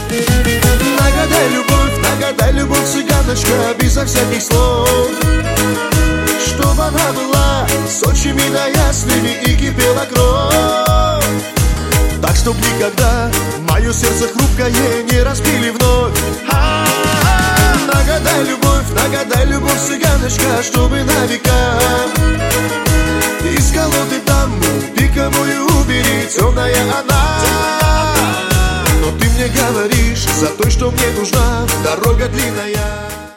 Нагадай, любовь, цыганочка, безо всяких слов, чтоб она была с очами да ясными и кипела кровь. Так, чтоб никогда мое сердце хрупкое не разбили вновь. Нагадай, любовь, цыганочка, чтобы на века из колоды даму пиковую убери, темная она. Но ты мне говоришь, за той, что мне нужна, дорога длинная.